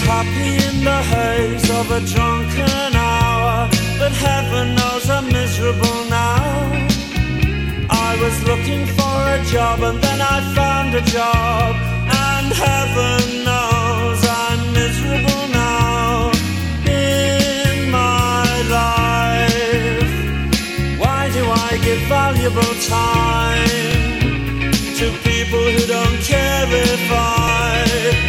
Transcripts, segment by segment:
happy in the haze of a drunken hour, but heaven knows I'm miserable now. I was looking for a job and then I found a job, and heaven knows I'm miserable now in my life. Why do I give valuable time to people who don't care if I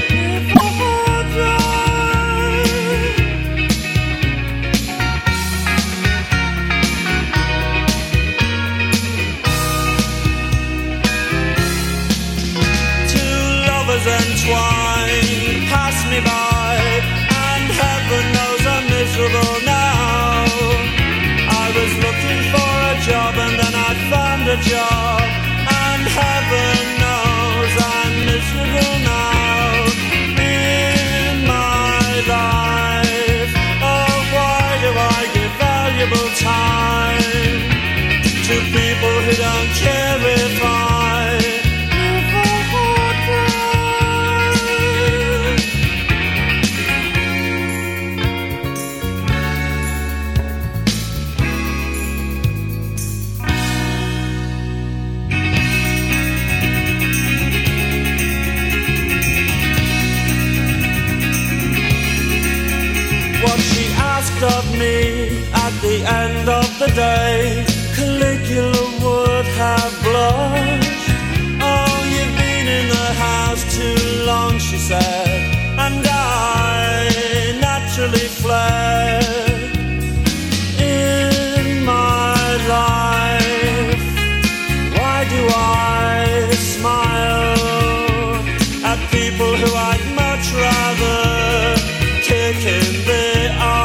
entwined pass me by, and heaven knows I'm miserable now. I was looking for a job and then I found a job, and heaven knows I'm miserable now in my life. Oh, why do I give valuable time to people who don't care if I of me at the end of the day? Caligula would have blushed. Oh, you've been in the house too long, she said, and I naturally fled. In my life, why do I smile at people who I'd much rather kick in the eye?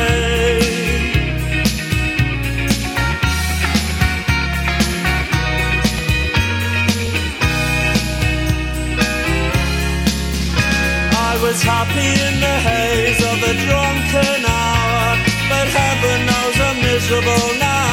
I was happy in the haze of a drunken hour, but heaven knows I'm miserable now.